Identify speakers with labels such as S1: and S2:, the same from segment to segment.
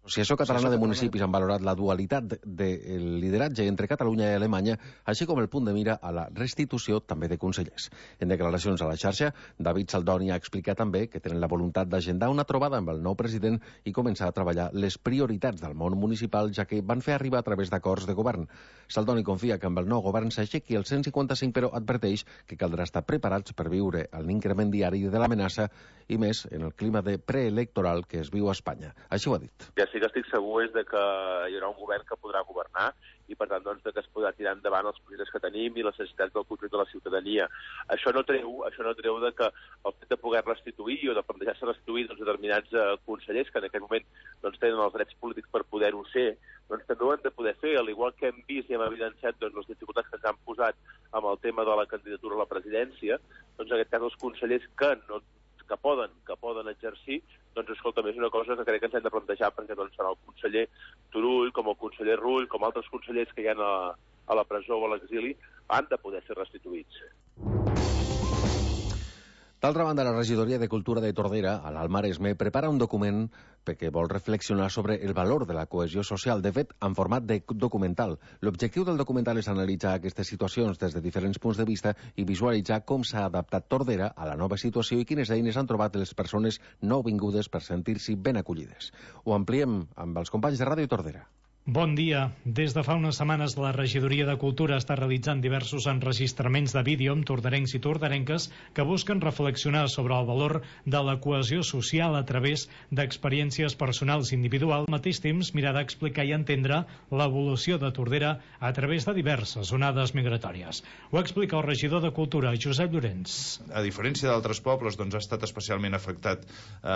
S1: L'Associació Catalana de Municipis han valorat la dualitat del lideratge entre Catalunya i Alemanya, així com el punt de mira a la restitució també de consellers. En declaracions a la xarxa, David Saldoni ha explicat també que tenen la voluntat d'agendar una trobada amb el nou president i començar a treballar les prioritats del món municipal, ja que van fer arribar a través d'acords de govern. Saldoni confia que amb el nou govern s'aixequi el 155, però adverteix que caldrà estar preparats per viure l'increment diari de l'amenaça i més en el clima de preelectoral que es viu a Espanya. Així ho ha dit.
S2: Ja sí que estic segur és de que hi haurà un govern que podrà governar i, per tant, doncs, de que es podrà tirar endavant els projectes que tenim i les necessitats del conjunt de la ciutadania. Això no treu de que el fet de poder restituir o de plantejar-se restituir determinats consellers que en aquest moment doncs, tenen els drets polítics per poder-ho ser, doncs també ho hem de poder fer, al igual que hem vist i hem evidenciat doncs, les dificultats que s'han posat amb el tema de la candidatura a la presidència, doncs en aquest cas els consellers que poden exercir, doncs escolta, és una cosa que crec que ens hem de plantejar, perquè doncs serà el conseller Turull, com el conseller Rull, com altres consellers que hi ha a la presó o a l'exili, han de poder ser restituïts.
S1: D'altra banda, la regidoria de Cultura de Tordera, a l'Alt Maresme, prepara un document perquè vol reflexionar sobre el valor de la cohesió social, de fet, en format de documental. L'objectiu del documental és analitzar aquestes situacions des de diferents punts de vista i visualitzar com s'ha adaptat Tordera a la nova situació i quines eines han trobat les persones nouvingudes per sentir-s'hi ben acollides. Ho ampliem amb els companys de Ràdio Tordera.
S3: Bon dia. Des de fa unes setmanes la Regidoria de Cultura està realitzant diversos enregistraments de vídeo amb torderencs i torderenques que busquen reflexionar sobre el valor de la cohesió social a través d'experiències personals individuals, al mateix temps mirar d'explicar i entendre l'evolució de Tordera a través de diverses onades migratòries. Ho explica el regidor de Cultura, Josep Llorenç.
S4: A diferència d'altres pobles, doncs, ha estat especialment afectat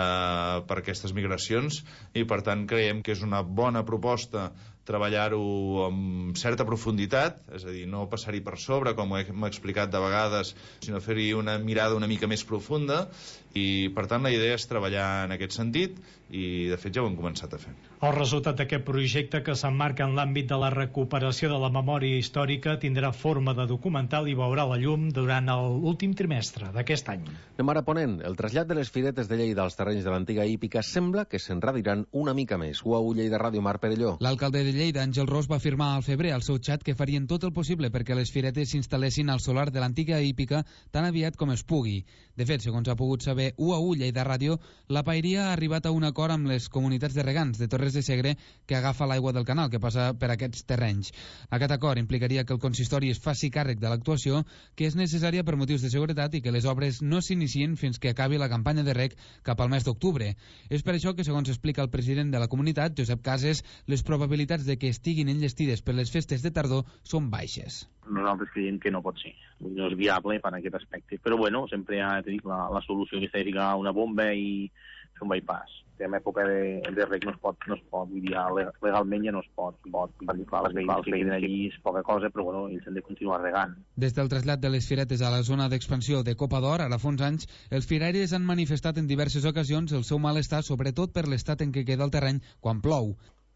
S4: per aquestes migracions i, per tant, creiem que és una bona proposta treballar-ho amb certa profunditat, és a dir, no passar-hi per sobre, com hem explicat de vegades, sinó fer-hi una mirada una mica més profunda i, per tant, la idea és treballar en aquest sentit i, de fet, ja ho hem començat a fer.
S3: El resultat d'aquest projecte, que s'emmarca en l'àmbit de la recuperació de la memòria històrica, tindrà forma de documental i veurà la llum durant l'últim trimestre d'aquest any.
S1: Anem ara a Ponent. El trasllat de les firetes de Lleida als terrenys de l'antiga hípica sembla que s'enradiran una mica més. Ho a Lleida Ràdio, Mar Perelló.
S5: L'alcalde de Lleida, Àngel Ros, va afirmar al febrer al seu xat que farien tot el possible perquè les firetes s'instal·lessin al solar de l'antiga hípica tan aviat com es pugui. De fet, segons ha pogut saber UAU Lleida Ràdio, la paeria ha arribat a un acord amb les comunitats de regants de Torres de Segre que agafa l'aigua del canal que passa per aquests terrenys. Aquest acord implicaria que el consistori es faci càrrec de l'actuació, que és necessària per motius de seguretat i que les obres no s'inicien fins que acabi la campanya de reg cap al mes d'octubre. És per això que, segons explica el president de la comunitat, Josep Cases, les probabilitats de que estiguin enllestides per les festes de tardor són baixes.
S6: Nosaltres creiem que no pot ser, no és viable per aquest aspecte, però bueno, sempre hi ha la solució que s'ha de ficar una bomba i fer un bypass. En època de reg no es pot, vull dir, legalment ja no es pot, perquè clar, les veïnes que queden allí és poca cosa, però bueno, ells han de continuar regant.
S5: Des del trasllat de les firetes a la zona d'expansió de Copa d'Or, ara fa uns anys, els firaires han manifestat en diverses ocasions el seu malestar, sobretot per l'estat en què queda el terreny quan plou.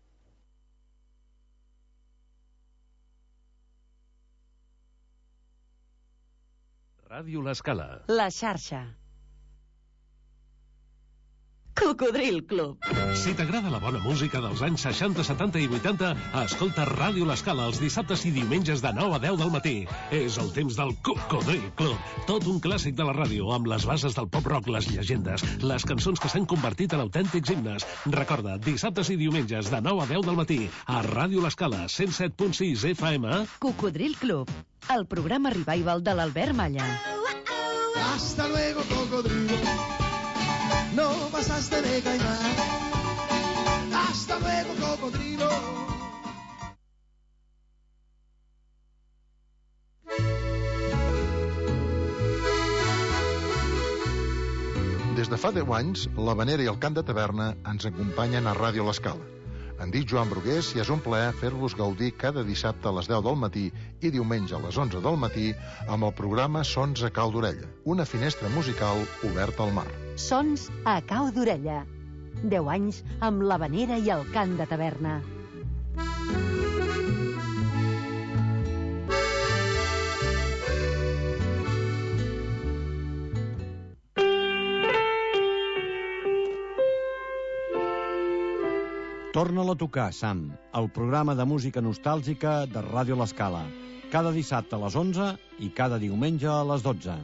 S7: Ràdio L'Escala.
S8: La xarxa. Cocodril Club.
S7: Si t'agrada la bona música dels anys 60, 70 i 80, escolta Ràdio L'Escala els dissabtes i diumenges de 9 a 10 del matí. És el temps del Cocodril Club. Tot un clàssic de la ràdio, amb les bases del pop-rock, les llegendes, les cançons que s'han convertit en autèntics himnes. Recorda, dissabtes i diumenges de 9 a 10 del matí, a Ràdio L'Escala, 107.6 FM.
S8: Cocodril Club, el programa revival de l'Albert Malla.
S9: Hasta luego, cocodrilo. No pasaste de caimán. Hasta luego, cocodrilo.
S10: Des de fa 10 anys, l'Havanera i el Cant de Taverna ens acompanyen a Ràdio L'Escala. Em dic Joan Brugués i és un plaer fer-vos gaudir cada dissabte a les 10 del matí i diumenge a les 11 del matí amb el programa Sons a Cau d'Orella, una finestra musical oberta al mar.
S8: Sons a Cau d'Orella. 10 anys amb l'Havanera i el Cant de Taverna.
S11: Torna-la a tocar, Sam, el programa de música nostàlgica de Ràdio L'Escala. Cada dissabte a les 11 i cada diumenge a les 12.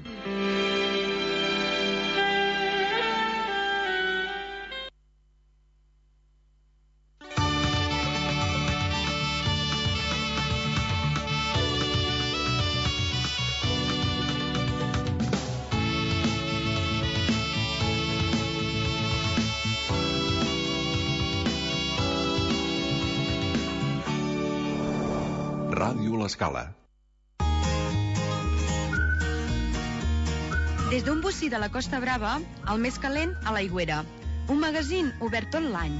S12: Ràdio L'Escala.
S13: Des d'un bocí de la Costa Brava, el més calent a l'Aigüera. Un magazín obert tot l'any.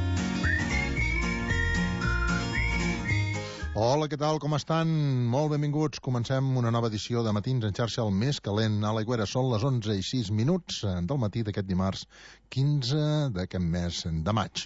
S10: Hola, què tal? Com estan? Molt benvinguts. Comencem una nova edició de Matins en xarxa, el més calent a l'Aigüera. Són les 11:06 del matí d'aquest dimarts 15 d'aquest mes de maig.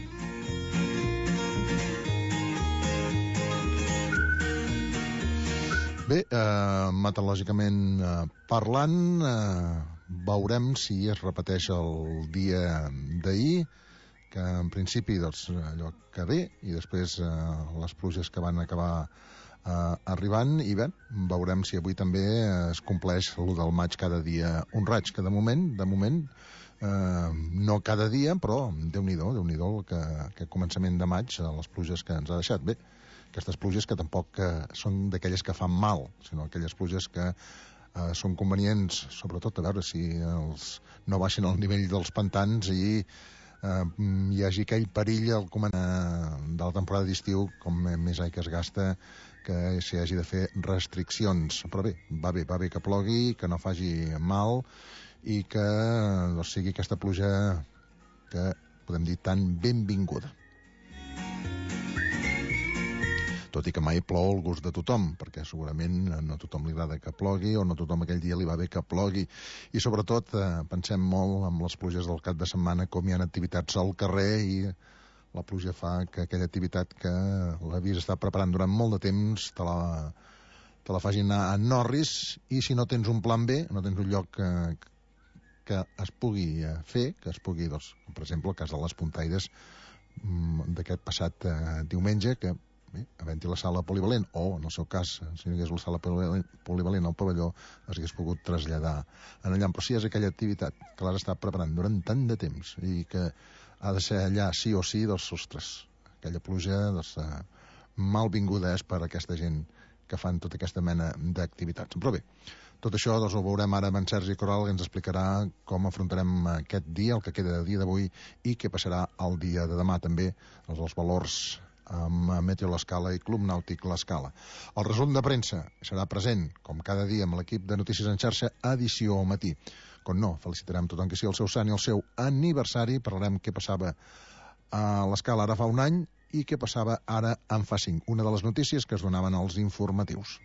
S10: Bé, meteorològicament parlant, veurem si es repeteix el dia d'ahir, que en principi doncs, allò que ve, i després les pluges que van acabar arribant, i bé, veurem si avui també es compleix el del maig cada dia un raig, que de moment, no cada dia, però Déu-n'hi-do que començament de maig, les pluges que ens ha deixat. Bé, aquestes pluges que tampoc són d'aquelles que fan mal, sinó aquelles pluges que són convenients, sobretot a veure si no baixen al nivell dels pantans i hi hagi aquell perill al començament de la temporada d'estiu, com més aigua es gasta, que s'hi hagi de fer restriccions. Però bé, va bé que plogui, que no faci mal i que sigui aquesta pluja que podem dir tan benvinguda. Tot i que mai plou al gust de tothom, perquè segurament no a tothom li agrada que plogui o no a tothom aquell dia li va bé que plogui. I sobretot pensem molt en les pluges del cap de setmana, com hi ha activitats al carrer i la pluja fa que aquella activitat que l'havies estat preparant durant molt de temps te la facin anar a Norris, i si no tens un plan B, no tens un lloc que es pugui fer, que es pugui, doncs, per exemple, el cas de les puntaires d'aquest passat diumenge, que havent-hi la sala polivalent, o en el seu cas, si no hi hagués la sala polivalent al pavelló, es hagués pogut traslladar en allà. Però si és aquella activitat que l'has estat preparant durant tant de temps i que ha de ser allà sí o sí, doncs, ostres, aquella pluja malvinguda és per a aquesta gent que fan tota aquesta mena d'activitats. Però bé, tot això doncs, ho veurem ara amb en Sergi Corral, que ens explicarà com afrontarem aquest dia, el que queda del dia d'avui, i què passarà el dia de demà també, els valors amb Meteo L'Escala i Club Nàutic L'Escala. El resum de premsa serà present, com cada dia, amb l'equip de Notícies en xarxa, edició al matí. Com no, felicitarem tothom que sigui el seu sant i el seu aniversari. Parlarem què passava a l'Escala ara fa un any i què passava ara en fa 5. Una de les notícies que es donaven als informatius.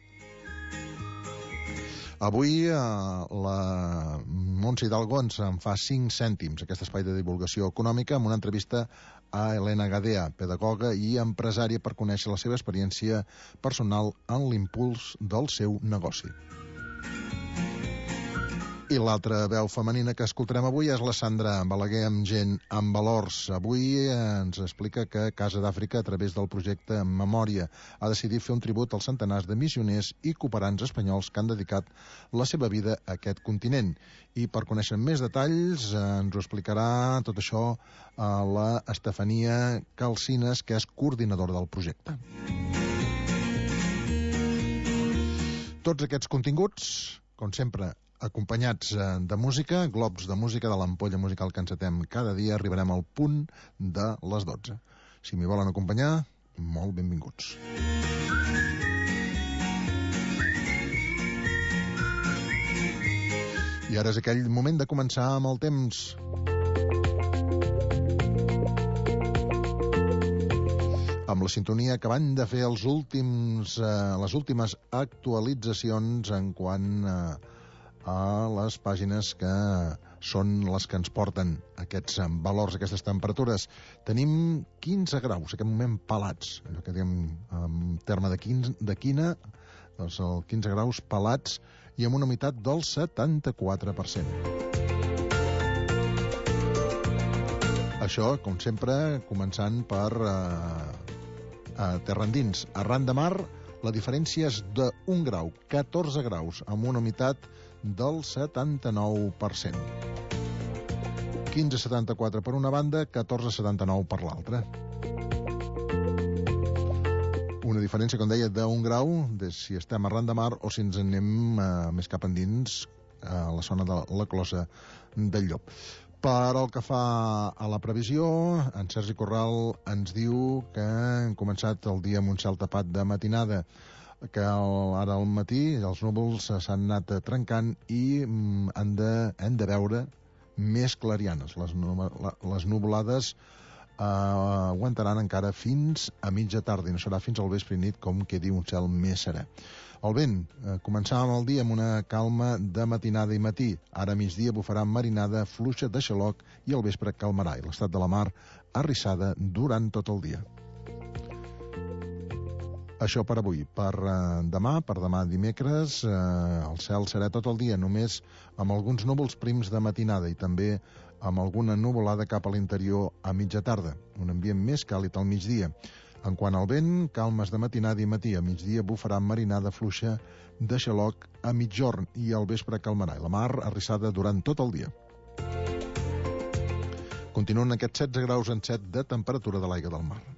S10: Avui la Montse Hidalgo ens en fa 5 cèntims, aquest espai de divulgació econòmica, amb una entrevista a Helena Gadea, pedagoga i empresària, per conèixer la seva experiència personal en l'impuls del seu negoci. I l'altra veu femenina que escoltarem avui és la Sandra Balaguer, amb gent amb valors. Avui ens explica que Casa d'Àfrica, a través del projecte Memòria, ha decidit fer un tribut als centenars de missioners i cooperants espanyols que han dedicat la seva vida a aquest continent. I per conèixer més detalls ens ho explicarà tot això a la Estefania Calcines, que és coordinadora del projecte. Tots aquests continguts, com sempre, acompanyats de música, globs de música de l'ampolla musical que encetem cada dia. Arribarem al punt de les 12. Si m'hi volen acompanyar, molt benvinguts. I ara és aquell moment de començar amb el temps. Amb la sintonia que van de fer les últimes actualitzacions en quant a les pàgines que són les que ens porten aquests valors, aquestes temperatures. Tenim 15 graus, en aquest moment pelats, allò que diem en terme de quina, doncs 15 graus pelats i amb una humitat del 74%. Això, com sempre, començant per terra endins. Arran de mar, la diferència és d'1 grau, 14 graus, amb una humitat del 79%. 15,74 per una banda, 14,79 per l'altra. Una diferència, com deia, d'1 grau, de si estem arran de mar o si ens anem més cap endins, a la zona de la closa del Llop. Per el que fa a la previsió, en Sergi Corral ens diu que hem començat el dia amb un cel tapat de matinada, que ara al matí els núvols s'han anat trencant i hem de veure més clarianes. Les nuvolades aguantaran encara fins a mitja tarda i no serà fins al vespre i nit com quedi un cel més serè. El vent, començàvem el dia amb una calma de matinada i matí. Ara a migdia bufarà marinada fluixa de xaloc i al vespre calmarà. I l'estat de la mar arrissada durant tot el dia. Això per avui. Per demà dimecres, el cel serà tot el dia, només amb alguns núvols prims de matinada i també amb alguna nuvolada cap a l'interior a mitja tarda. Un ambient més càlid al migdia. En quant al vent, calmes de matinada i matí. A migdia bufarà marinada fluixa de xaloc a mitjorn i al vespre calmarà. I la mar arrissada durant tot el dia. Continuen aquests 16 graus en 7 de temperatura de l'aigua del mar.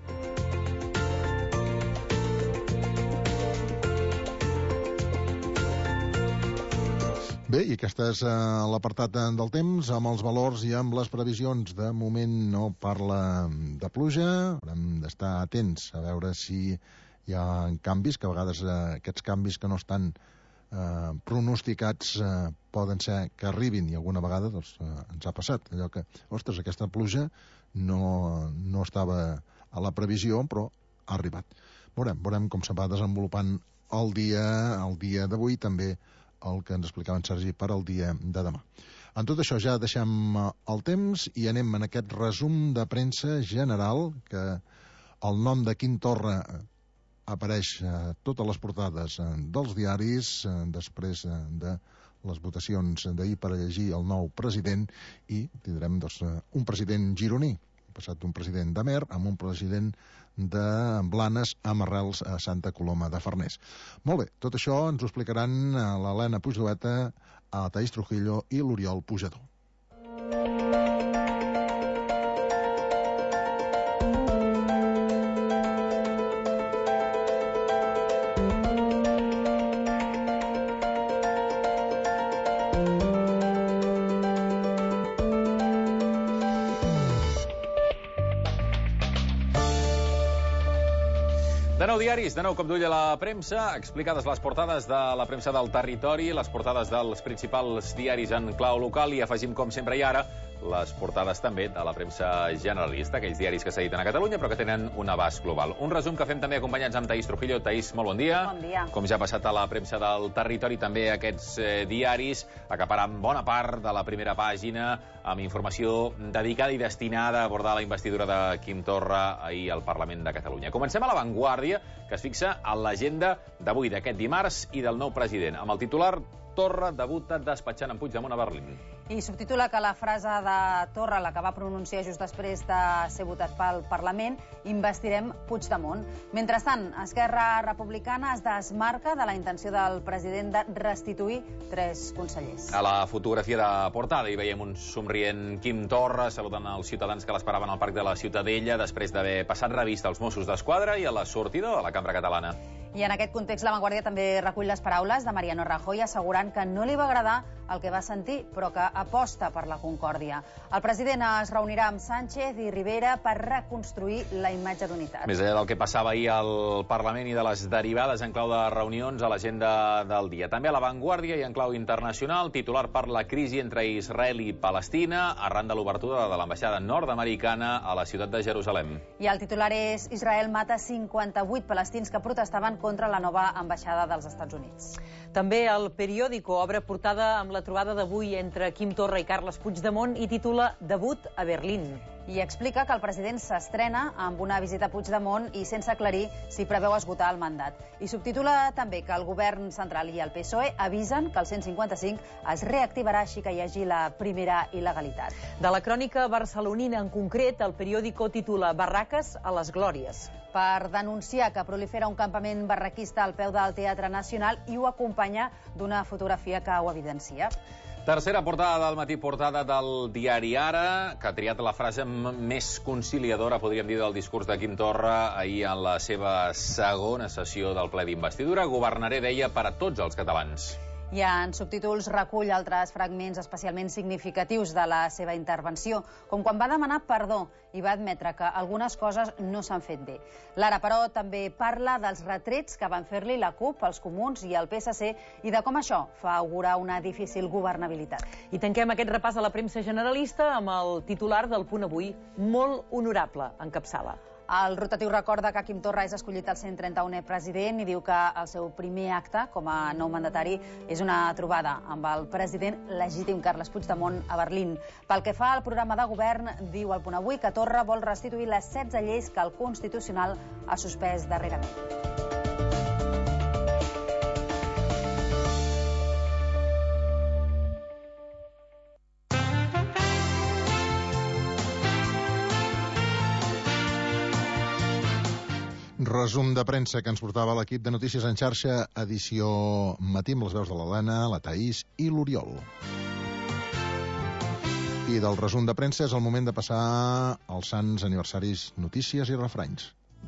S10: Bé, i aquest és l'apartat del temps, amb els valors i amb les previsions. De moment no parla de pluja, haurem d'estar atents a veure si hi ha canvis, que a vegades aquests canvis que no estan pronosticats poden ser que arribin, i alguna vegada ens ha passat allò que, ostres, aquesta pluja no estava a la previsió, però ha arribat. Veurem com se va desenvolupant el dia d'avui, també el que ens explicava en Sergi per al dia de demà. En tot això ja deixem el temps i anem en aquest resum de premsa general, que el nom de Quim Torra apareix a totes les portades dels diaris després de les votacions d'ahir per elegir el nou president, i tindrem un president gironí, passat d'un president d'Amer amb un president de Blanes amb arrels a Santa Coloma de Farners. Molt bé, tot això ens ho explicaran l'Helena Puigdueta, a Taís Trujillo i l'Oriol Pujador.
S12: De nou cop d'ull a la premsa, explicades les portades de la premsa del territori, les portades dels principals diaris en clau local i afegim, com sempre i ara, les portades també de la premsa generalista, aquells diaris que s'editen a Catalunya però que tenen un abast global. Un resum que fem també acompanyats amb Taís Trujillo. Taís, molt bon dia.
S14: Bon dia.
S12: Com ja ha passat a la premsa del territori, també aquests diaris acaparan bona part de la primera pàgina amb informació dedicada i destinada a abordar la investidura de Quim Torra ahir al Parlament de Catalunya. Comencem a La Vanguardia, que es fixa en l'agenda d'avui, d'aquest dimarts, i del nou president, amb el titular Torra debuta despatxant en Puigdemont a Berlín.
S14: I subtitula que la frase de Torra, la que va pronunciar just després de ser votat pel Parlament, investirem Puigdemont. Mentrestant, Esquerra Republicana es desmarca de la intenció del president de restituir 3 consellers.
S12: A la fotografia de portada hi veiem un somrient Quim Torra saludant els ciutadans que l'esperaven al Parc de la Ciutadella després d'haver passat revista als Mossos d'Esquadra i a la sortida de la Cambra Catalana.
S14: I en aquest context, La Vanguardia també recull les paraules de Mariano Rajoy assegurant que no li va agradar el que va sentir, però que aposta per la concòrdia. El president es reunirà amb Sánchez i Rivera per reconstruir la imatge d'unitat.
S12: Més enllà del que passava ahir al Parlament i de les derivades en clau de reunions a l'agenda del dia. També a La Vanguardia i en clau internacional, titular per la crisi entre Israel i Palestina arran de l'obertura de l'ambaixada nord-americana a la ciutat de Jerusalem.
S14: I el titular és Israel mata 58 palestins que protestaven contra la nova ambaixada dels Estats Units.
S15: També el Periódico obre portada amb la trobada d'avui entre Quim Torra i Carles Puigdemont i titula Debut a Berlín.
S14: i explica que el president s'estrena amb una visita a Puigdemont i sense aclarir si preveu esgotar el mandat. I subtitula també que el govern central i el PSOE avisen que el 155 es reactivarà així que hi hagi la primera il·legalitat.
S15: De la crònica barcelonina en concret, el periòdico titula Barraques a les glòries.
S14: Per denunciar que prolifera un campament barraquista al peu del Teatre Nacional i ho acompanya d'una fotografia que ho evidencia.
S12: Tercera portada del matí, portada del diari Ara, que ha triat la frase més conciliadora, podríem dir, del discurs de Quim Torra ahir en la seva segona sessió del ple d'investidura. Governaré, deia, per a tots els catalans.
S14: I en subtítols recull altres fragments especialment significatius de la seva intervenció, com quan va demanar perdó i va admetre que algunes coses no s'han fet bé. L'Ara, però, també parla dels retrets que van fer-li la CUP, els Comuns i el PSC i de com això fa augurar una difícil governabilitat.
S15: I tanquem aquest repàs a la premsa generalista amb el titular del Punt Avui, molt honorable, encapçala.
S14: El rotatiu recorda que Quim Torra és escollit el 131è president i diu que el seu primer acte com a nou mandatari és una trobada amb el president legítim Carles Puigdemont a Berlín. Pel que fa al programa de govern, diu el Punt Avui que Torra vol restituir les 16 lleis que el Constitucional ha suspès darrerament.
S10: Resum de premsa que ens portava l'equip de Notícies en Xarxa, edició matí amb les veus de l'Helena, la Taís i l'Oriol. I del resum de premsa és el moment de passar als sants aniversaris, notícies i refranys.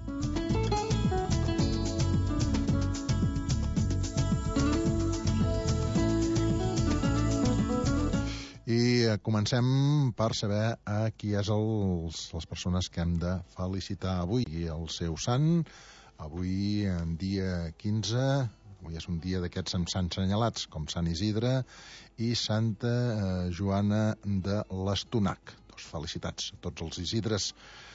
S10: I comencem per saber a qui és les persones que hem de felicitar avui. El seu sant, avui en dia 15, avui és un dia d'aquests amb sants senyalats, com Sant Isidre i Santa Joana de l'Estonac. Doncs felicitats a tots els Isidres,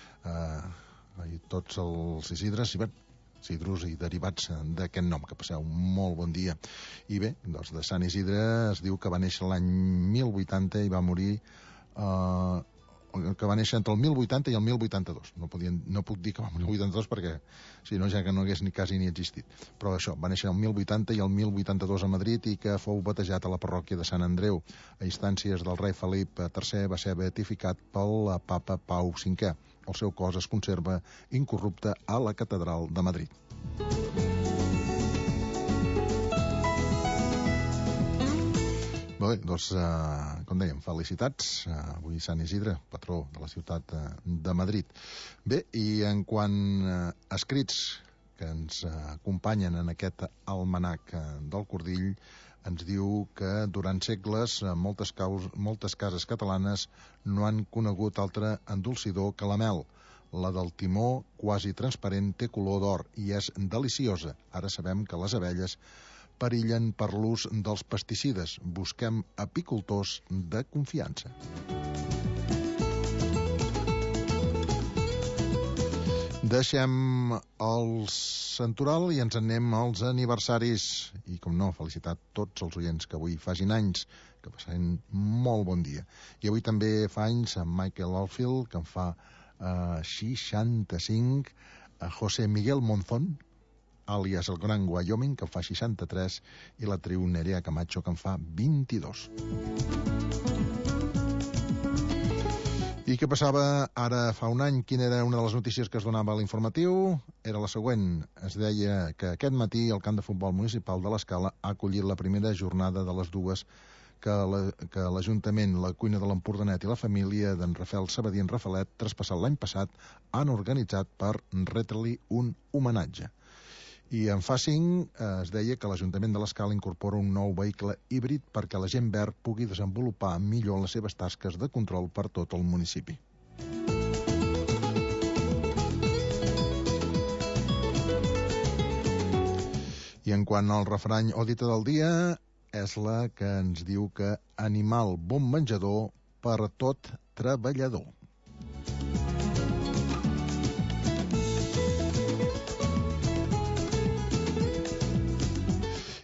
S10: Isidros i derivats d'aquest nom, que passeu un molt bon dia. I bé, doncs de Sant Isidre es diu que va néixer l'any 1080 i va morir que va néixer entre el 1080 i el 1082. No puc dir que va morir el 82 perquè si no ja que no hagués quasi ni existit. Però això, va néixer el 1080 i el 1082 a Madrid i que fou batejat a la parròquia de Sant Andreu. A instàncies del rei Felip III va ser beatificat pel papa Pau V. El seu cos es conserva incorrupte a la catedral de Madrid. Bé, doncs, com dèiem, felicitats. Avui Sant Isidre, patró de la ciutat de Madrid. Bé, i en quant a escrits que ens acompanyen en aquest almanac del Cordill, ens diu que durant segles moltes cases catalanes no han conegut altre endolcidor que la mel. La del timó, quasi transparent, té color d'or i és deliciosa. Ara sabem que les abelles perillen per l'ús dels pesticides. Busquem apicultors de confiança. Deixem el santoral i ens anem als aniversaris. I, com no, felicitar tots els oients que avui facin anys, que passin molt bon dia. I avui també fa anys a Michael Oldfield, que en fa 65, a José Miguel Monzón, àlias el Gran Wyoming, que en fa 63, i la triu Nerea Camacho, que en fa 22. I què passava ara fa un any? Quina era una de les notícies que es donava a l'informatiu? Era la següent. Es deia que aquest matí el camp de futbol municipal de l'Escala ha acollit la primera jornada de les dues que l'Ajuntament, la Cuina de l'Empordanet i la família d'en Rafael Sabadí en Rafalet, traspassat l'any passat, han organitzat per retre-li un homenatge. I en fa 5 es deia que l'Ajuntament de l'Escala incorpora un nou vehicle híbrid perquè la gent verd pugui desenvolupar millor les seves tasques de control per tot el municipi. I en quant al refrany o dita del dia, és la que ens diu que animal bon menjador per a tot treballador.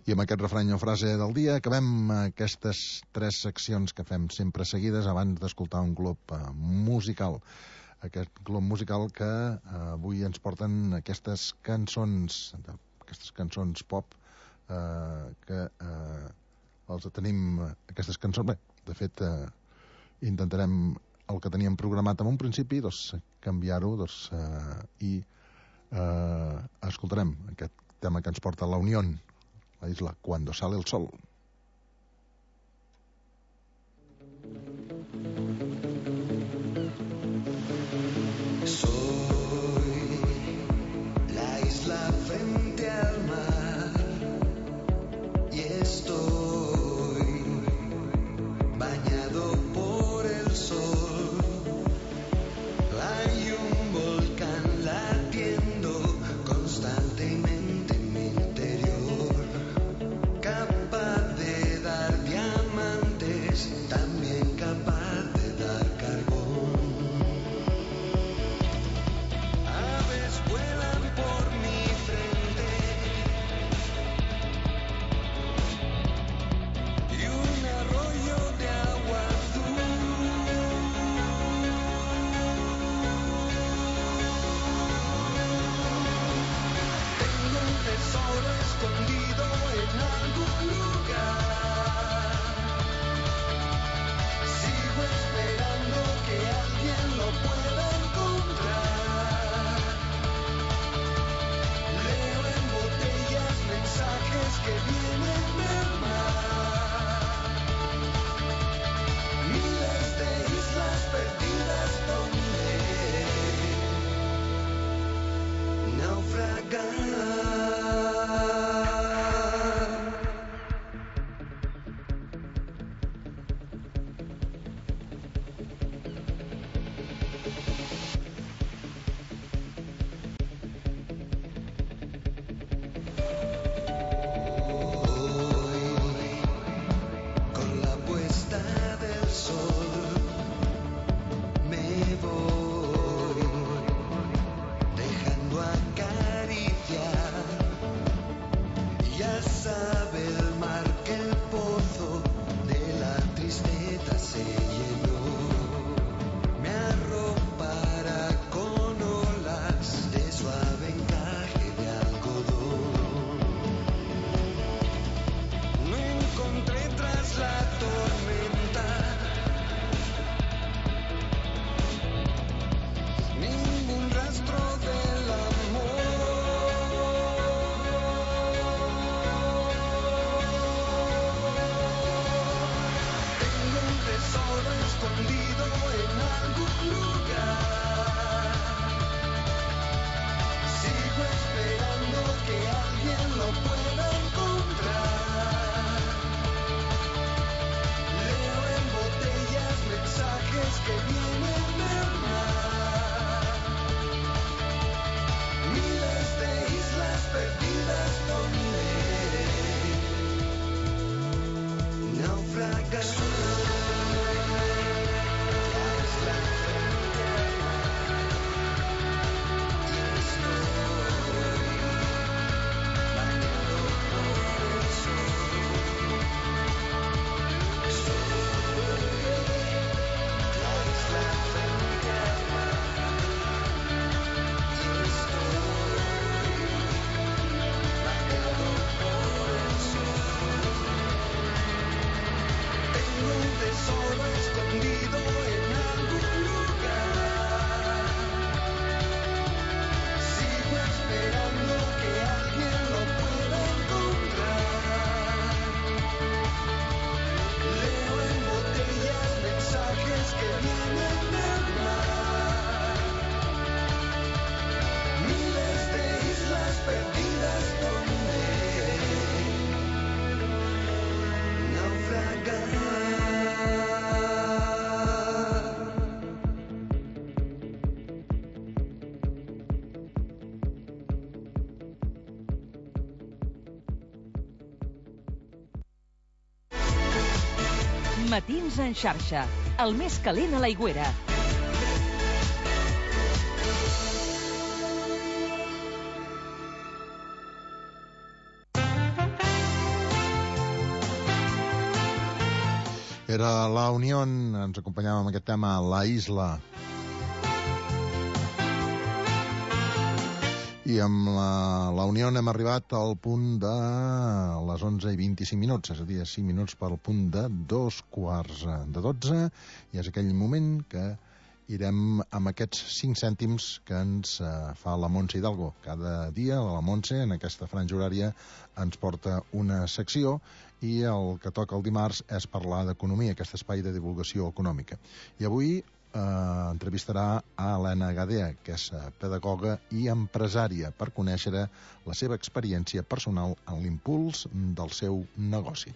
S10: I amb aquest refrany o frase del dia acabem aquestes 3 seccions que fem sempre seguides abans d'escoltar un glob musical. Aquest glob musical que avui ens porten aquestes cançons pop que els tenim, aquestes cançons, bé, de fet intentarem el que teníem programat en un principi, doncs canviar-ho i escoltarem aquest tema que ens porta La Unión, la isla Cuando sale el sol.
S9: Soy la isla frente al mar y estoy bañado por el sol. Hay un volcán latiendo constantemente en mi interior, capaz de dar diamantes, también capaz de dar carbón. Aves vuelan por mi frente y un arroyo de agua azul. Tengo un tesoro escondido en algún lugar. Sigo esperando que alguien lo pueda encontrar. Leo en botellas mensajes que vienen del mar. Miles de islas perdidas donde naufragar. Con la puesta del sol me voy dejando acariciar. Ya sabe el mar que el pozo de la tristeza se llenó. Me arropará con olas de suave encaje de algodón. No encontré tras la tormenta ningún rastro del amor. Tengo un tesoro escondido en algún lugar. Sigo esperando que alguien lo pueda encontrar. Leo en botellas mensajes que vienen del mar. Miles de islas perdidas donde naufragar. La isla frente al mar y estoy bañado por el sol. Soy la isla frente al mar y estoy bañado por el sol. Tengo un tesoro escondido en algún lugar. Sigo esperando que alguien lo pueda encontrar. Leo en botellas mensajes que vienen del mar. Miles de islas perdidas donde naufragar.
S16: Matins en xarxa, el més calent a l'Aigüera.
S10: Era la Unión, ens acompanyava amb aquest tema, La Isla. I amb la Unió hem arribat al punt de les 11:25, és a dir, 5 minuts per al punt de 11:45, i és aquell moment que irem amb aquests 5 cèntims que ens fa la Montse Hidalgo. Cada dia la Montse, en aquesta franja horària, ens porta una secció, i el que toca el dimarts és parlar d'economia, aquest espai de divulgació econòmica. I avui entrevistarà a Helena Gadea, que és pedagoga i empresària, per conèixer la seva experiència personal en l'impuls del seu negoci.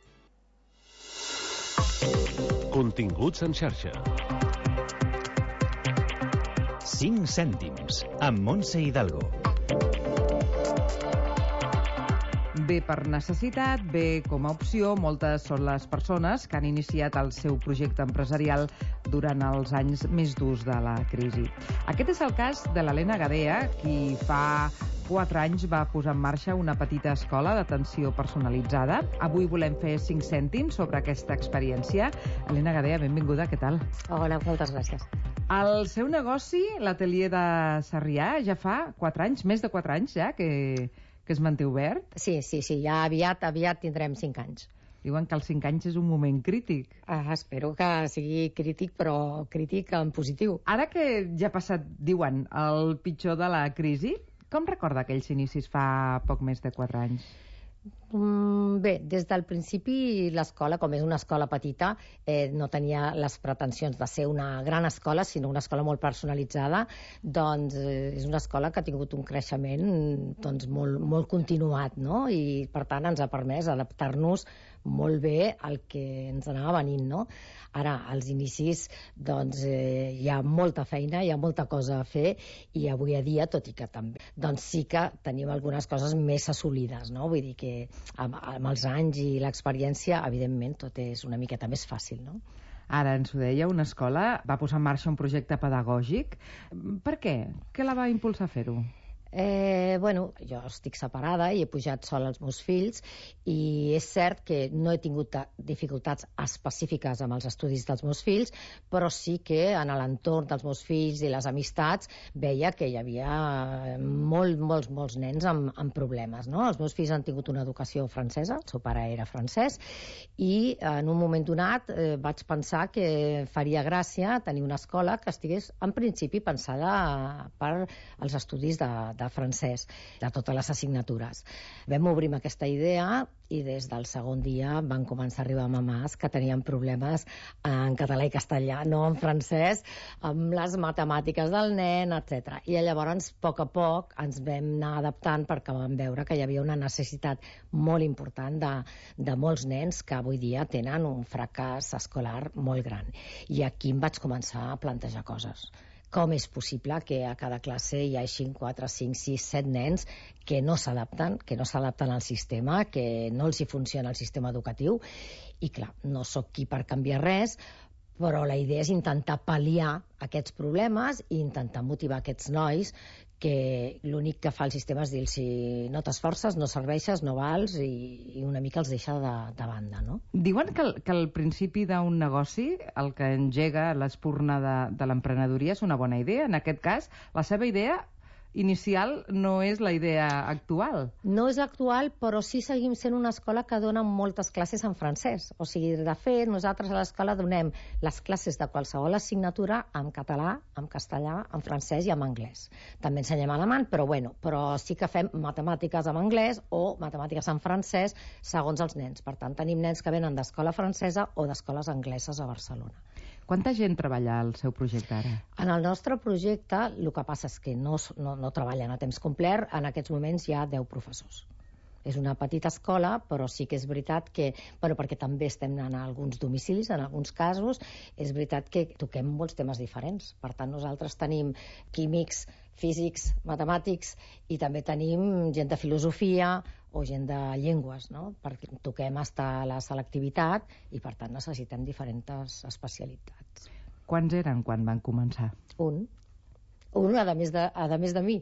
S7: Continguts en xarxa.
S17: 5 cèntims, amb Montse Hidalgo.
S18: Bé per necessitat, bé com a opció, moltes són les persones que han iniciat el seu projecte empresarial durant els anys més durs de la crisi. Aquest és el cas de l'Helena Gadea, qui fa 4 anys va posar en marxa una petita escola d'atenció personalitzada. Avui volem fer 5 cèntims sobre aquesta experiència. Helena Gadea, benvinguda, què tal?
S19: Hola, moltes gràcies.
S18: El seu negoci, l'atelier de Sarrià, ja fa 4 anys, més de 4 anys ja, que es manté obert?
S19: Sí, ja aviat tindrem 5 anys.
S18: Diuen que els 5 anys és un moment crític.
S19: Espero que sigui crític, però crític en positiu.
S18: Ara que ja ha passat, diuen, el pitjor de la crisi, com recorda aquells inicis fa poc més de 4 anys?
S19: Bé, des del principi l'escola, com és una escola petita, no tenia les pretensions de ser una gran escola, sinó una escola molt personalitzada. Doncs és una escola que ha tingut un creixement molt continuat, no? I per tant ens ha permès adaptar-nos molt bé al que ens anava venint, no? Ara, als inicis, doncs, hi ha molta feina, hi ha molta cosa a fer, i avui a dia, tot i que també, doncs sí que tenim algunes coses més assolides, no? Vull dir que amb els anys i l'experiència, evidentment, tot és una miqueta més fàcil, no?
S18: Ara, ens ho deia, una escola va posar en marxa un projecte pedagògic. Per què? Què la va impulsar a fer-ho?
S19: Bueno, jo estic separada i he pujat sola els meus fills, i és cert que no he tingut dificultats específiques amb els estudis dels meus fills, però sí que en l'entorn dels meus fills i les amistats veia que hi havia molts nens amb problemes, no? Els meus fills han tingut una educació francesa, el seu pare era francès, i en un moment donat vaig pensar que faria gràcia tenir una escola que estigués en principi pensada per als estudis de francès, de totes les assignatures. Vam obrir amb aquesta idea, i des del segon dia van començar a arribar mamàs que tenien problemes en català i castellà, no en francès, amb les matemàtiques del nen, etc. I llavors, a poc, ens vam anar adaptant, perquè vam veure que hi havia una necessitat molt important de molts nens que avui dia tenen un fracàs escolar molt gran. I aquí em vaig començar a plantejar coses. Com és possible que a cada classe hi hagi 4, 5, 6, 7 nens que no s'adapten al sistema, que no els hi funciona el sistema educatiu? I clar, no sóc qui per canviar res, però la idea és intentar pal·liar aquests problemes i intentar motivar aquests nois, que l'únic que fa el sistema és dir, si no t'esforces, no serveixes, no vals, i una mica els deixa de banda, no?
S18: Diuen que al principi d'un negoci, el que engega l'espurna de l'emprenedoria és una bona idea. En aquest cas, la seva idea inicial no és la idea actual.
S19: No és l'actual, però sí seguim sent una escola que dona moltes classes en francès. O sigui, de fet, nosaltres a l'escola donem les classes de qualsevol assignatura en català, en castellà, en francès i en anglès. També ensenyem alemany, però sí que fem matemàtiques en anglès o matemàtiques en francès segons els nens. Per tant, tenim nens que venen d'escola francesa o d'escoles angleses a Barcelona.
S18: Quanta gent treballa al seu projecte ara?
S19: En el nostre projecte, el que passa és que no treballen a temps complet. En aquests moments hi ha 10 professors. És una petita escola, però sí que és veritat que, perquè també estem anant a alguns domicilis, en alguns casos, és veritat que toquem molts temes diferents. Per tant, nosaltres tenim químics, físics, matemàtics, i també tenim gent de filosofia o gent de llengües, no? Perquè toquem hasta la selectivitat i, per tant, necessitem diferents especialitats.
S18: Quants eren quan van començar?
S19: Un, a més de mi.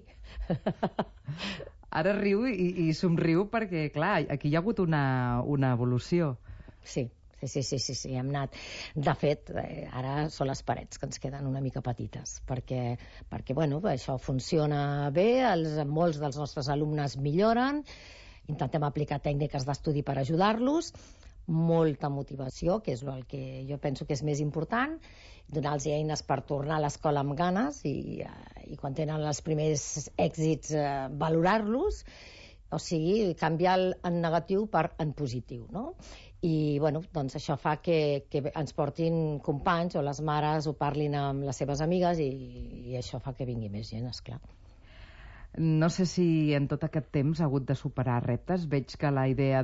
S18: Ara riu i somriu perquè, clar, aquí hi ha hagut una evolució.
S19: Sí, Sí, hem anat. De fet, ara són les parets que ens queden una mica petites, perquè bueno, això funciona bé, molts dels nostres alumnes milloren, intentem aplicar tècniques d'estudi per ajudar-los, molta motivació, que és el que jo penso que és més important, donar-los eines per tornar a l'escola amb ganes i quan tenen els primers èxits valorar-los, o sigui, canviar en negatiu en positiu, no? I bueno, doncs això fa que ens portin companys o les mares ho parlin amb les seves amigues i això fa que vingui més gent, esclar.
S18: No sé si en tot aquest temps ha hagut de superar reptes. Veig que la idea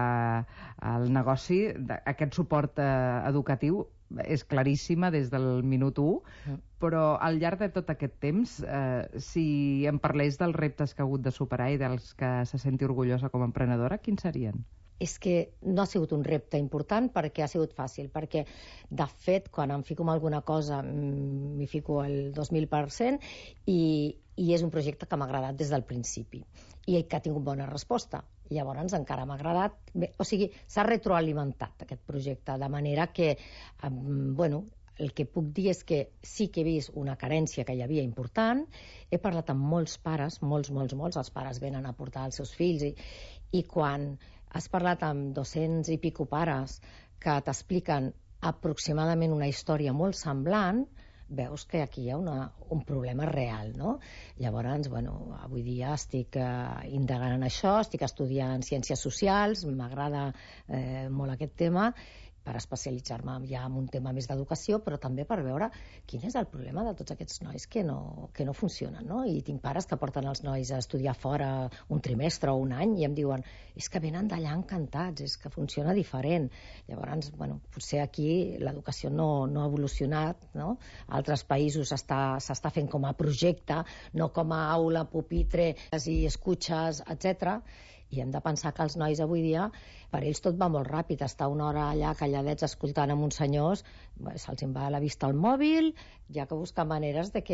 S18: del negoci, aquest suport educatiu, és claríssima des del minut 1, però al llarg de tot aquest temps, si em parlés dels reptes que ha hagut de superar i dels que se senti orgullosa com a emprenedora, quins serien?
S19: És que no ha sigut un repte important perquè ha sigut fàcil, perquè de fet quan em fico en alguna cosa m'hi fico el 2000% i és un projecte que m'ha agradat des del principi i que ha tingut bona resposta. Llavors encara m'ha agradat, o sigui, s'ha retroalimentat aquest projecte, de manera que, bueno, el que puc dir és que sí que he vist una carència que hi havia important, he parlat amb molts pares, molts, els pares venen a portar els seus fills i quan has parlat amb 200 i pico pares que t'expliquen aproximadament una història molt semblant, veus que aquí hi ha un problema real, no? Llavors, bueno, avui dia estic indagant en això, estic estudiant ciències socials, m'agrada molt aquest tema, per especialitzar-me ja en un tema més d'educació, però també per veure quin és el problema de tots aquests nois que no funcionen, no? I tinc pares que porten els nois a estudiar fora un trimestre o un any i em diuen és que venen d'allà encantats, és que funciona diferent. Llavors, bueno, potser aquí l'educació no ha evolucionat, no? A altres països s'està fent com a projecte, no com a aula, pupitre i escutxes, etc. I hem de pensar que els nois avui dia, per ells tot va molt ràpid, estar una hora allà calladets escoltant amb uns senyors, se'ls en va a la vista el mòbil, ja que buscar maneres de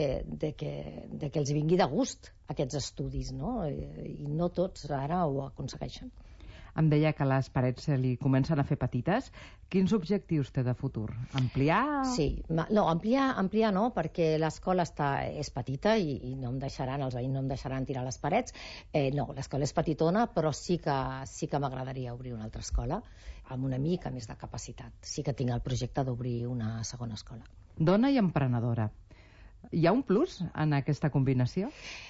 S19: que els vingui de gust aquests estudis, no? I no tots ara ho aconsegueixen.
S18: Em deia que les parets se li comencen a fer petites. Quins objectius té de futur? Ampliar?
S19: Sí, no, ampliar no, perquè l'escola és petita i no em deixaran, els veïns no em deixaran tirar les parets. No, l'escola és petitona, però sí que m'agradaria obrir una altra escola amb una mica més de capacitat. Sí que tinc el projecte d'obrir una segona escola.
S18: Dona i emprenedora. Hi ha un plus en aquesta combinació?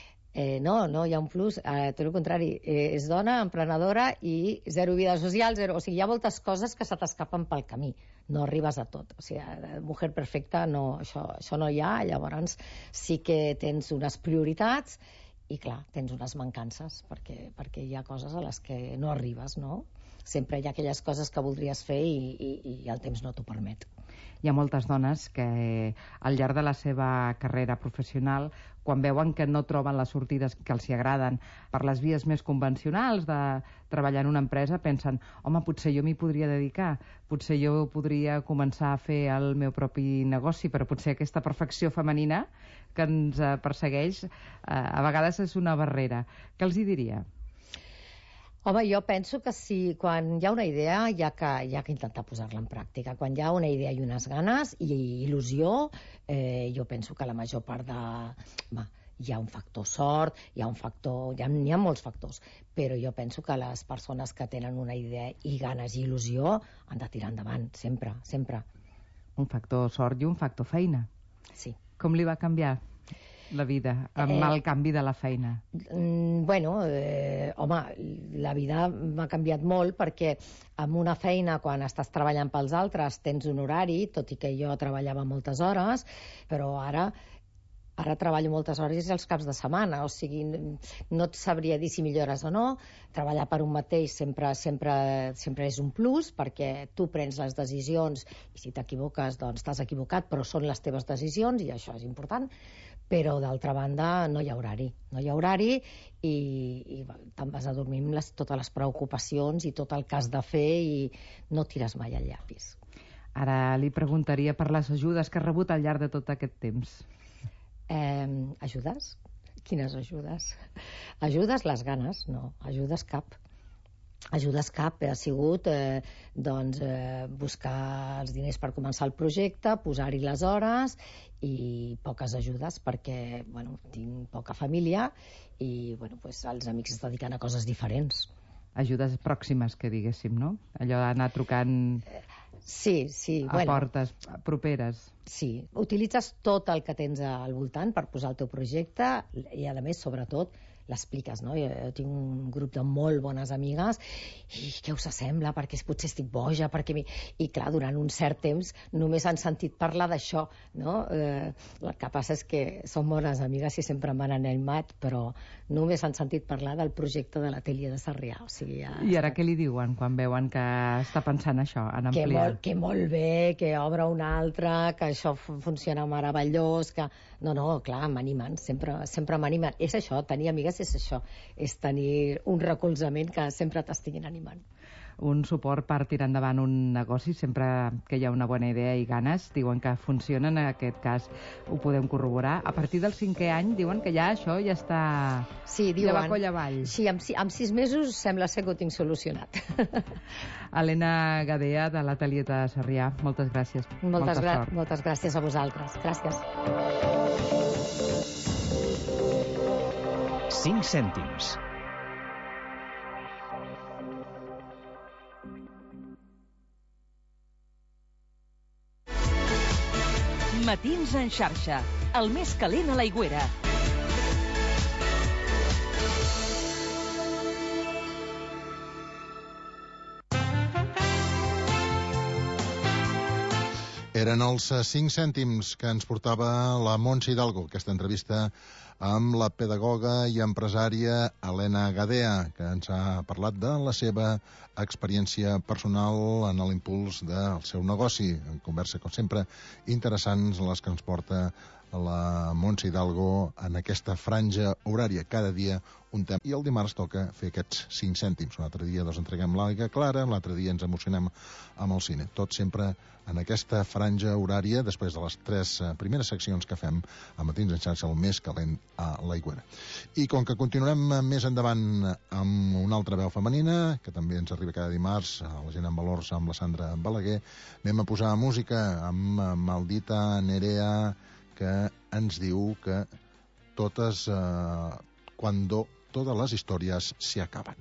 S19: No, hi ha un plus, tot el contrari, és dona, emprenedora i zero vida social, o sigui, hi ha moltes coses que se t'escapen pel camí, no arribes a tot, o sigui, mujer perfecta, no, això no hi ha, llavors sí que tens unes prioritats i clar, tens unes mancances, perquè hi ha coses a les que no arribes, no? Sempre hi ha aquelles coses que voldries fer i el temps no t'ho permet.
S18: Hi ha moltes dones que al llarg de la seva carrera professional, quan veuen que no troben les sortides que els hi agraden per les vies més convencionals de treballar en una empresa, pensen, home, potser jo m'hi podria dedicar, potser jo podria començar a fer el meu propi negoci, però potser aquesta perfecció femenina que ens persegueix a vegades és una barrera. Què els hi diria?
S19: Home, jo penso que si quan hi ha una idea hi ha que intentar posar-la en pràctica. Quan hi ha una idea i unes ganes i il·lusió, jo penso que la major part hi ha un factor sort, hi ha molts factors, però jo penso que les persones que tenen una idea i ganes i il·lusió han de tirar endavant, sempre, sempre.
S18: Un factor sort i un factor feina.
S19: Sí.
S18: Com li va canviar la vida amb el canvi de la feina?
S19: Bueno, home, la vida m'ha canviat molt perquè amb una feina, quan estàs treballant pels altres, tens un horari, tot i que jo treballava moltes hores, però ara treballo moltes hores els caps de setmana, o sigui, no et sabria dir si millores o no. Treballar per un mateix sempre és un plus, perquè tu prens les decisions i si t'equivoques, doncs t'has equivocat, però són les teves decisions i això és important. Però d'altra banda no hi ha horari i te'n vas a dormir amb totes les preocupacions i tot el que has de fer i no tires mai el llapis.
S18: Ara li preguntaria per les ajudes que ha rebut al llarg de tot aquest temps.
S19: Ajudes? Quines ajudes? Ajudes les ganes? No, ajudes cap. ajudes cap ha sigut buscar els diners per començar el projecte, posar-hi les hores i poques ajudes perquè tinc poca família i els amics es dediquen a coses diferents.
S18: Ajudes pròximes, que diguéssim, no? Allò d'anar trucant a portes properes.
S19: Sí, utilitzes tot el que tens al voltant per posar el teu projecte i, a més, sobretot, l'expliques, no? Jo tinc un grup de molt bones amigues i què us sembla? Perquè potser estic boja, i clar, durant un cert temps només han sentit parlar d'això, no? El que passa és que són bones amigues i sempre m'han animat, però només han sentit parlar del projecte de l'Atelier de Sarrià.
S18: I ara què li diuen quan veuen que està pensant això, en ampliar?
S19: Que molt bé, que obre un altre, que això funciona meravellós, que... No, clar, m'animen, sempre m'animen. És això, tenir amigues és això, és tenir un recolzament que sempre t'estiguin animant.
S18: Un suport per tirar endavant un negoci, sempre que hi ha una bona idea i ganes, diuen que funciona, en aquest cas ho podem corroborar. A partir del 5è any diuen que ja això ja està de coll avall.
S19: Sí, amb 6 mesos sembla ser que ho tinc solucionat.
S18: Helena Gadea, de l'Atelier de Sarrià, moltes gràcies. Molta sort.
S19: Moltes gràcies a vosaltres. Gràcies.
S17: 5 cèntims.
S16: Matins en xarxa, el més calent a l'Aigüera.
S10: Eren els 5 cèntims que ens portava la Montse Hidalgo, aquesta entrevista amb la pedagoga i empresària Helena Gadea, que ens ha parlat de la seva experiència personal en l'impuls del seu negoci. En conversa, com sempre, interessants les que ens porta la Montse Hidalgo en aquesta franja horària. Cada dia un tema. I el dimarts toca fer aquests 5 cèntims. Un altre dia entreguem l'Alga Clara, l'altre dia ens emocionem amb el cine. Tot sempre en aquesta franja horària, després de les 3 primeres seccions que fem a Matins en xarxa, el més calent a l'Aigüera. I com que continuarem més endavant amb una altra veu femenina, que també ens arriba cada dimarts, a la gent en valors, amb la Sandra Balaguer, anem a posar música amb Maldita Nerea, que ens diu que cuando todas las historias se acaban.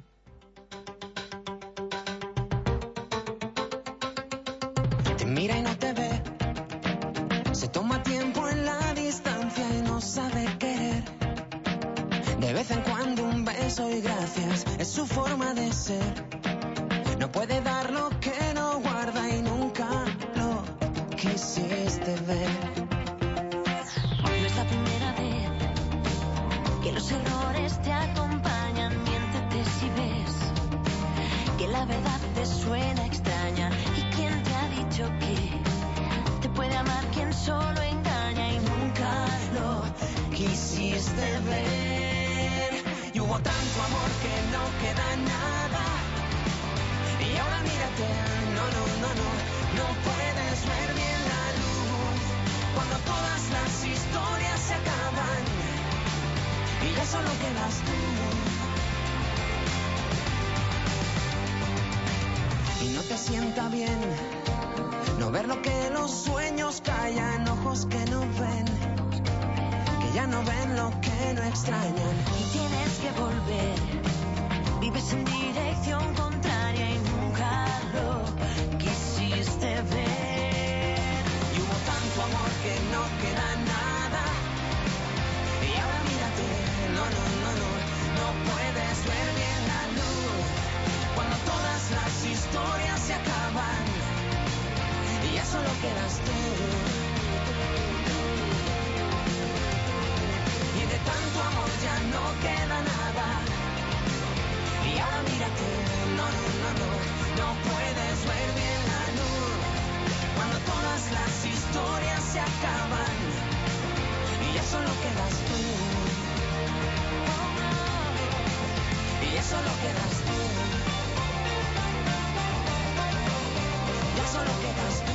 S20: Te mira y no te ve, se toma tiempo en la distancia y no sabe querer. De vez en cuando un beso y gracias es su forma de ser. No puede dar lo que no guarda y nunca lo quisiste ver.
S21: No es la primera vez que los errores te acompañan. Miéntete si ves que la verdad te suena extraña. ¿Y quién te ha dicho que te puede amar quien solo engaña y nunca lo quisiste ver?
S20: Y hubo tanto amor que no queda nada. Y ahora mírate, no puedes ver bien la luz. Cuando todas las historias se acaban y ya solo quedas tú. Y no te sienta bien no ver lo que los sueños callan, ojos que no ven, que ya no ven lo que no extrañan.
S21: Y tienes que volver, vives en dirección contraria y nunca lo quisiste ver.
S20: Y hubo tanto amor que no queda nada. Y ahora mírate, no puedes ver bien la luz. Cuando todas las historias se acaban y ya solo quedas tú. Y de tanto amor ya no queda nada. Y ahora mírate, no puedes ver bien la luz. Cuando todas las historias se acaban y ya solo quedas tú. Y ya solo quedas tú. Ya solo quedas tú.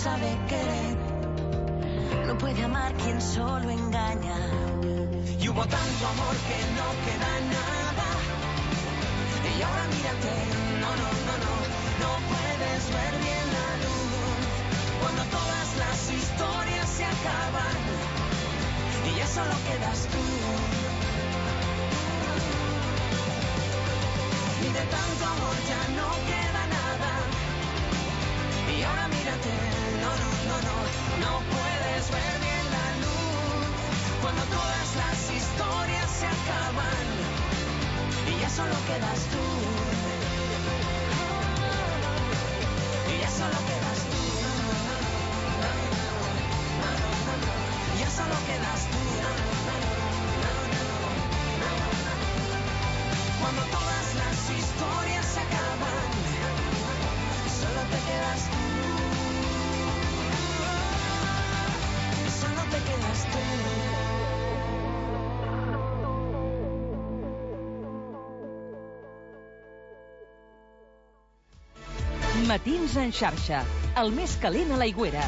S21: sabe querer. No puede amar quien solo engaña.
S20: Y hubo tanto amor que no queda nada. Y ahora mírate, no puedes ver bien la luz. Cuando todas las historias se acaban y ya solo quedas tú. Y de tanto amor ya no queda nada. Y ahora mírate, no puedes ver bien la luz. Cuando todas las historias se acaban y ya solo quedas tú. Y ya solo quedas tú. Ya solo quedas tú. Cuando todas las historias se acaban, solo te quedas tú. Solo te quedas tú.
S16: Matins en xarxa, el més calent a l'Aigüera.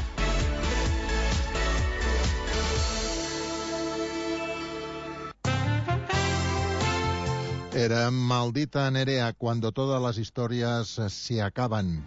S10: Era Maldita Nerea, cuando todas las historias se acaban.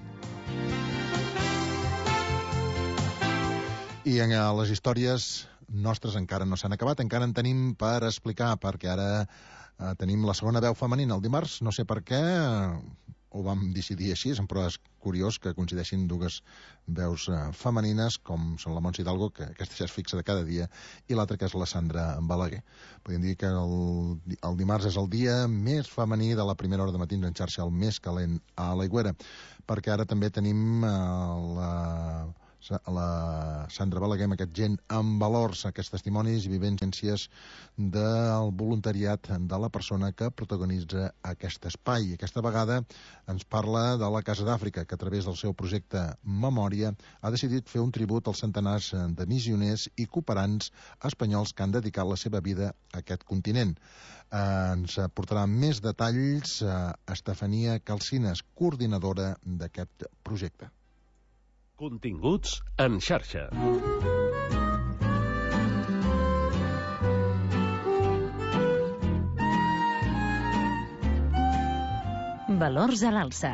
S10: I les històries nostres encara no s'han acabat, encara en tenim per explicar, perquè ara tenim la segona veu femenina. El dimarts, no sé per què, ho vam decidir així, però és curiós que coincideixin dues veus femenines, com són la Montse Hidalgo, que aquesta ja és fixa de cada dia, i l'altra que és la Sandra Balaguer. Podríem dir que el dimarts és el dia més femení de la primera hora de Matins en xarxa, el més calent a l'Aigüera, perquè ara també tenim la Sandra Balaguer amb aquest Gent amb valors, aquests testimonis i vivències del voluntariat de la persona que protagonitza aquest espai. Aquesta vegada ens parla de la Casa d'Àfrica, que a través del seu projecte Memòria ha decidit fer un tribut als centenars de missioners i cooperants espanyols que han dedicat la seva vida a aquest continent. Ens portarà més detalls Estefania Calcines, coordinadora d'aquest projecte.
S7: Continguts en xarxa.
S16: Valors a l'alça.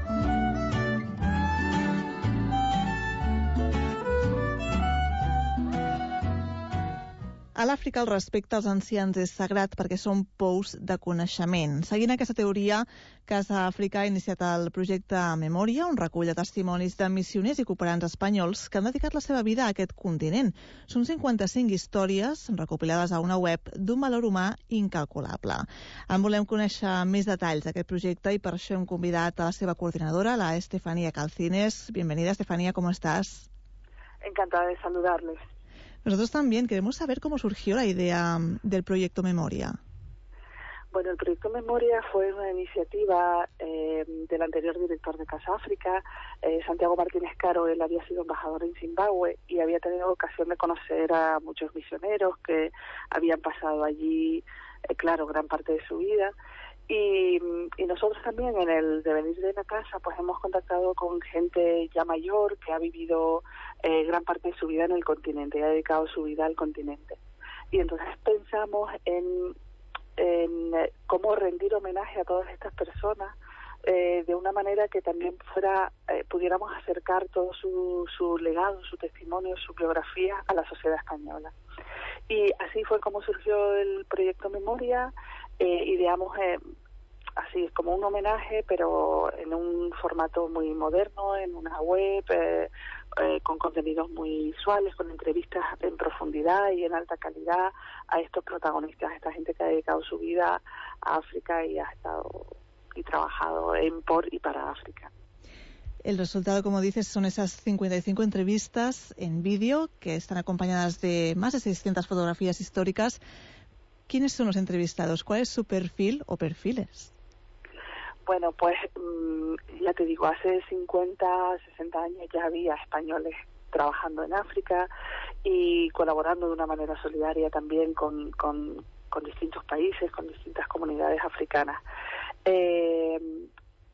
S2: A l'Àfrica el respecte als ancians és sagrat perquè són pous de coneixement. Seguint aquesta teoria, Casa Àfrica ha iniciat el projecte Memòria, un recull de testimonis de missioners i cooperants espanyols que han dedicat la seva vida a aquest continent. Són 55 històries recopilades a una web d'un valor humà incalculable. En volem conèixer més detalls d'aquest projecte i per això hem convidat a la seva coordinadora, la Estefania Calcines. Bienvenida, Estefania, ¿cómo estás?
S22: Encantada de saludarles.
S2: Nosotros también queremos saber cómo surgió la idea del proyecto Memoria.
S22: Bueno, el proyecto Memoria fue una iniciativa del anterior director de Casa África, Santiago Martínez Caro. Él había sido embajador en Zimbabue y había tenido ocasión de conocer a muchos misioneros que habían pasado allí, claro, gran parte de su vida. Y nosotros también en el devenir de la casa pues hemos contactado con gente ya mayor que ha vivido gran parte de su vida en el continente y ha dedicado su vida al continente. Y entonces pensamos en cómo rendir homenaje a todas estas personas de una manera que también pudiéramos acercar todo su legado, su testimonio, su biografía a la sociedad española. Y así fue como surgió el proyecto Memoria. Ideamos así, es como un homenaje, pero en un formato muy moderno, en una web, con contenidos muy visuales, con entrevistas en profundidad y en alta calidad a estos protagonistas, a esta gente que ha dedicado su vida a África y ha estado y trabajado en, por y para África.
S2: El resultado, como dices, son esas 55 entrevistas en vídeo que están acompañadas de más de 600 fotografías históricas. ¿Quiénes son los entrevistados? ¿Cuál es su perfil o perfiles?
S22: Bueno, pues ya te digo, hace 50, 60 años ya había españoles trabajando en África y colaborando de una manera solidaria también con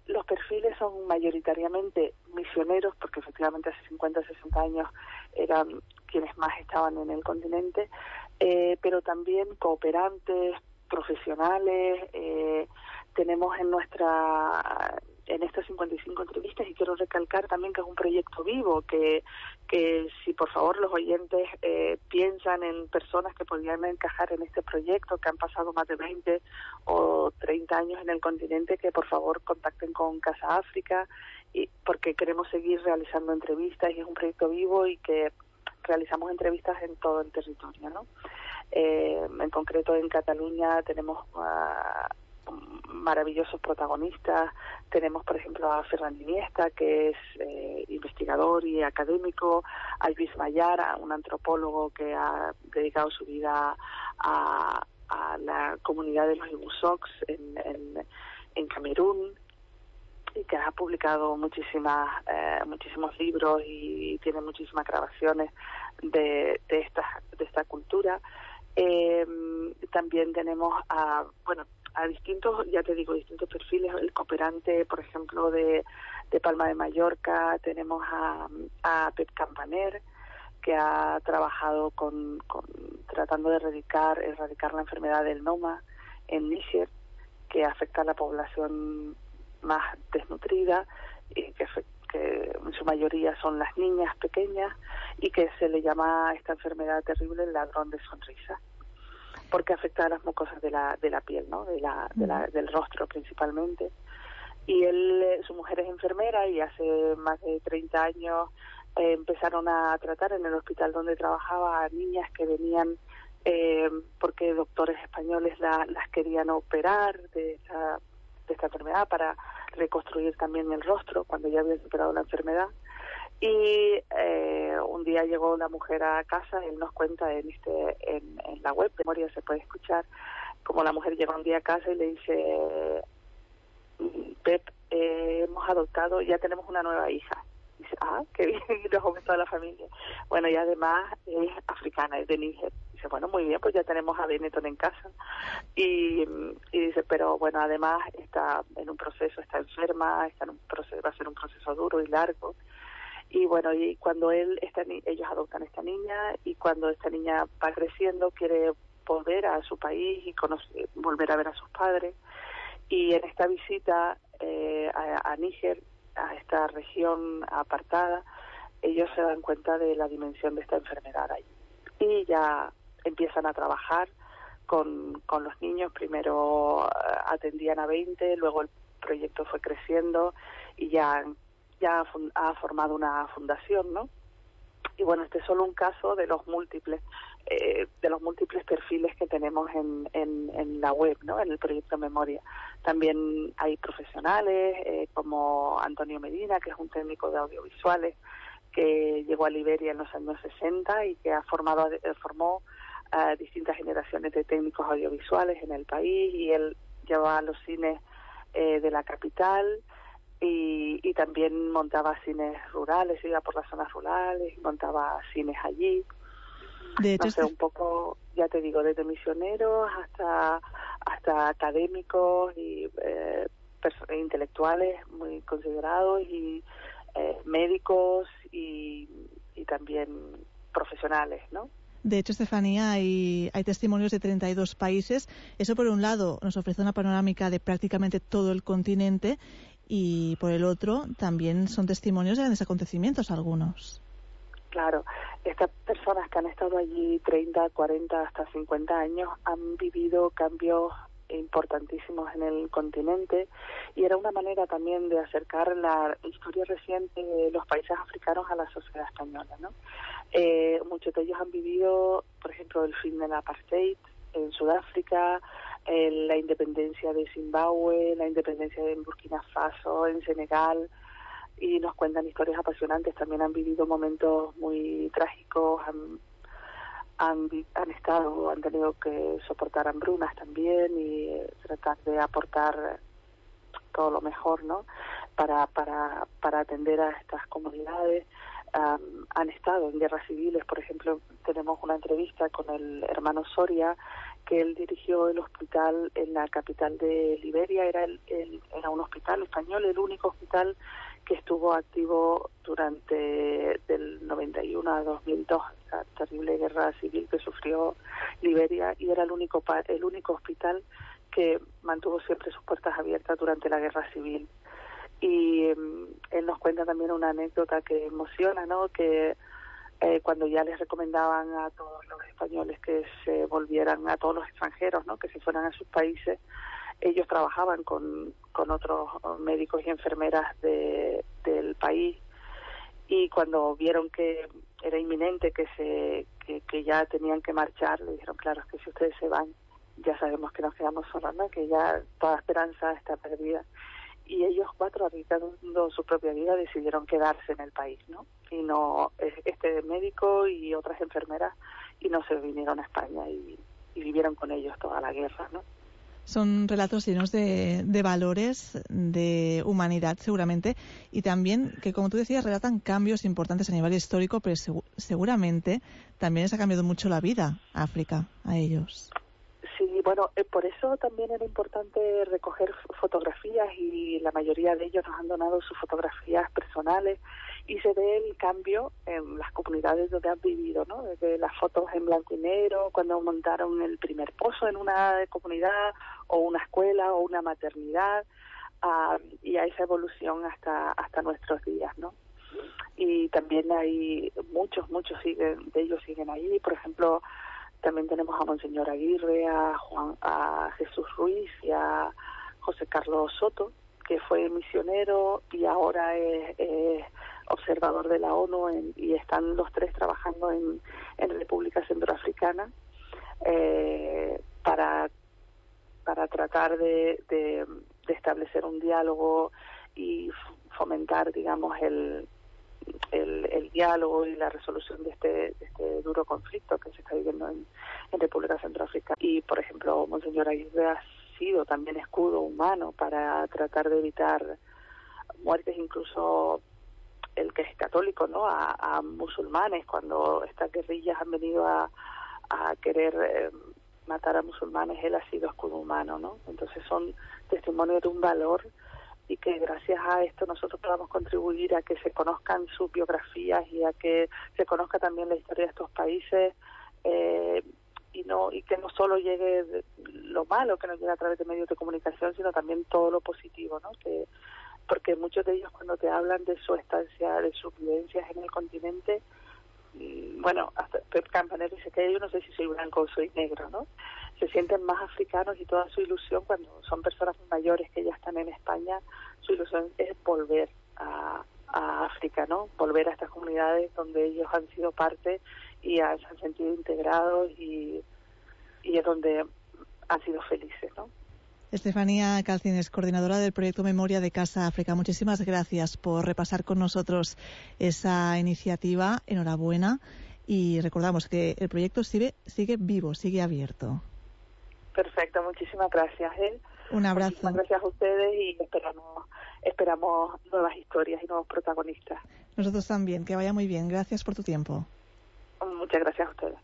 S22: los perfiles son mayoritariamente misioneros, porque efectivamente hace 50, 60 años eran quienes más estaban en el continente, pero también cooperantes, profesionales. Tenemos en estas 55 entrevistas, y quiero recalcar también que es un proyecto vivo, que si por favor los oyentes piensan en personas que podrían encajar en este proyecto, que han pasado más de 20 o 30 años en el continente, que por favor contacten con Casa África, porque queremos seguir realizando entrevistas, y es un proyecto vivo y que realizamos entrevistas en todo el territorio, ¿no? En concreto en Cataluña tenemos maravillosos protagonistas. Tenemos, por ejemplo, a Ferran Iniesta, que es investigador y académico, a Lluís Mallara, un antropólogo que ha dedicado su vida a la comunidad de los Ibusoks en Camerún, y que ha publicado muchísimos libros y tiene muchísimas grabaciones de esta cultura. También tenemos a distintos, ya te digo, distintos perfiles. El cooperante, por ejemplo, de Palma de Mallorca. Tenemos a Pep Campaner, que ha trabajado tratando de erradicar la enfermedad del Noma en Níger, que afecta a la población más desnutrida, y que en su mayoría son las niñas pequeñas, y que se le llama a esta enfermedad terrible el ladrón de sonrisa, porque afecta a las mucosas de la piel, ¿no? Del rostro principalmente. Y su mujer es enfermera, y hace más de 30 años empezaron a tratar en el hospital donde trabajaba a niñas que venían porque doctores españoles las querían operar de esta enfermedad para reconstruir también el rostro cuando ya habían superado la enfermedad. Y un día llegó la mujer a casa. Él nos cuenta en la web de Memoria, se puede escuchar como la mujer llega un día a casa y le dice: Pep, hemos adoptado, ya tenemos una nueva hija. Y dice: qué bien, y nos aumentó a la familia. Bueno, y además es africana, es de Níger. Dice: bueno, muy bien, pues ya tenemos a Benetton en casa. Y dice: pero bueno, además está en un proceso, está enferma, va a ser un proceso duro y largo. Y bueno, y cuando ellos adoptan a esta niña, y cuando esta niña va creciendo, quiere volver a su país y volver a ver a sus padres. Y en esta visita a Níger, a esta región apartada, ellos se dan cuenta de la dimensión de esta enfermedad ahí. Y ya empiezan a trabajar con los niños. Primero atendían a 20, luego el proyecto fue creciendo y ya ha formado una fundación, ¿no? Y bueno, este es solo un caso de los múltiples perfiles que tenemos en la web, ¿no? En el proyecto Memoria. También hay profesionales como Antonio Medina, que es un técnico de audiovisuales que llegó a Liberia en los años 60 y que formó distintas generaciones de técnicos audiovisuales en el país, y él llevaba a los cines de la capital. Y también montaba cines rurales, iba por las zonas rurales, montaba cines allí.
S2: De hecho,
S22: no sé, un poco, ya te digo, desde misioneros hasta académicos y intelectuales muy considerados, y médicos y también profesionales, ¿no?
S2: De hecho, Estefanía, hay testimonios de 32 países. Eso, por un lado, nos ofrece una panorámica de prácticamente todo el continente, y por el otro también son testimonios de grandes acontecimientos algunos.
S22: Claro, estas personas que han estado allí 30, 40, hasta 50 años han vivido cambios importantísimos en el continente, y era una manera también de acercar la historia reciente de los países africanos a la sociedad española, ¿no? Muchos de ellos han vivido, por ejemplo, el fin del apartheid en Sudáfrica, la independencia de Zimbabue, la independencia de Burkina Faso, en Senegal, y nos cuentan historias apasionantes. También han vivido momentos muy trágicos, han tenido que soportar hambrunas también, y tratar de aportar todo lo mejor, ¿no? Para atender a estas comunidades. han estado en guerras civiles. Por ejemplo, tenemos una entrevista con el hermano Soria, que él dirigió el hospital en la capital de Liberia. Era un hospital español, el único hospital que estuvo activo durante del 91 a 2002, la terrible guerra civil que sufrió Liberia, y era el único hospital que mantuvo siempre sus puertas abiertas durante la guerra civil. Y él nos cuenta también una anécdota que emociona, ¿no? Que cuando ya les recomendaban a todos los españoles que se volvieran, a todos los extranjeros, ¿no? Que se fueran a sus países, ellos trabajaban con otros médicos y enfermeras del país, y cuando vieron que era inminente que ya tenían que marchar, le dijeron, claro, es que si ustedes se van, ya sabemos que nos quedamos solos, ¿no? Que ya toda esperanza está perdida. Y ellos 4, arriesgando su propia vida, decidieron quedarse en el país, ¿no? Y no, este médico y otras enfermeras, y no se vinieron a España y vivieron con ellos toda la guerra, ¿no?
S2: Son relatos llenos de valores, de humanidad seguramente, y también que, como tú decías, relatan cambios importantes a nivel histórico, pero seguramente también les ha cambiado mucho la vida a África, a ellos.
S22: Sí, bueno, por eso también era importante recoger fotografías, y la mayoría de ellos nos han donado sus fotografías personales, y se ve el cambio en las comunidades donde han vivido, ¿no? Desde las fotos en blanco y negro, cuando montaron el primer pozo en una comunidad, o una escuela, o una maternidad, y a esa evolución hasta nuestros días, ¿no? Y también hay muchos de ellos siguen ahí. Por ejemplo, también tenemos a Monseñor Aguirre, a Jesús Ruiz y a José Carlos Soto, que fue misionero y ahora es observador de la ONU, y están los tres trabajando en República Centroafricana para tratar de establecer un diálogo y fomentar, digamos, el diálogo y la resolución de este duro conflicto que se está viviendo en República Centroafricana. Y, por ejemplo, Monseñor Aguirre ha sido también escudo humano para tratar de evitar muertes, incluso el que es católico, ¿no? A musulmanes, cuando estas guerrillas han venido a querer matar a musulmanes, él ha sido escudo humano, ¿no? Entonces son testimonios de un valor, y que gracias a esto nosotros podamos contribuir a que se conozcan sus biografías y a que se conozca también la historia de estos países, y que no solo llegue lo malo que nos llega a través de medios de comunicación, sino también todo lo positivo, ¿no? Porque muchos de ellos, cuando te hablan de su estancia, de sus vivencias en el continente, bueno, hasta Pep Campanelli dice que yo no sé si soy blanco o soy negro, ¿no? Se sienten más africanos, y toda su ilusión, cuando son personas mayores que ya están en España, su ilusión es volver a África, ¿no? Volver a estas comunidades donde ellos han sido parte y se han sentido integrados, y es donde han sido felices, ¿no?
S2: Estefanía Calcines, coordinadora del proyecto Memoria de Casa África, muchísimas gracias por repasar con nosotros esa iniciativa. Enhorabuena, y recordamos que el proyecto sigue vivo, sigue abierto.
S22: Perfecto, muchísimas gracias.
S2: Un abrazo.
S22: Muchísimas gracias a ustedes, y esperamos nuevas historias y nuevos protagonistas.
S2: Nosotros también, que vaya muy bien. Gracias por tu tiempo.
S22: Muchas gracias a ustedes.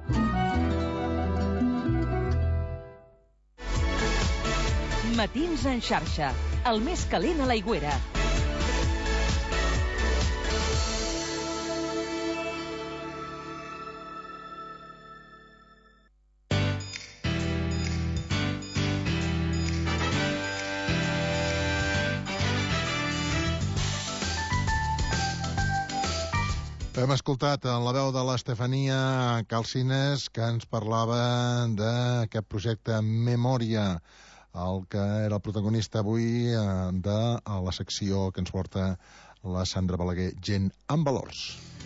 S16: Matins en xarxa, el més calent a l'Aigüera.
S10: Hem escoltat la veu de l'Estefania Calcines, que ens parlava d'aquest projecte Memòria, el que era el protagonista avui de la secció que ens porta la Sandra Balaguer, Gent amb valors.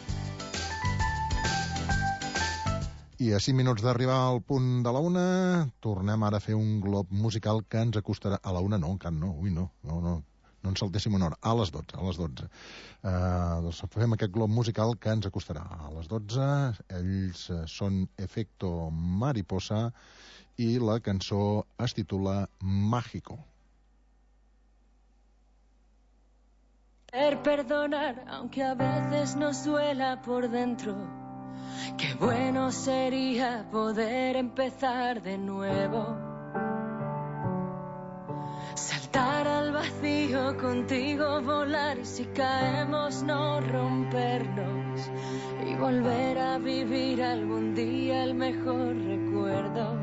S10: I a 5 minuts d'arribar al punt de la 1, tornem ara a fer un glob musical que ens acostarà... A la 1 no, encara no, ui no ens saltéssim una hora, a les 12. Doncs fem aquest glob musical que ens acostarà a les 12. Ells són Efecto Mariposa i la cançó es titula Mágico.
S3: Perdonar, aunque a veces nos duela por dentro. Qué bueno sería poder empezar de nuevo. Saltar al vacío contigo, volar y si caemos no rompernos. Y volver a vivir algún día el mejor recuerdo.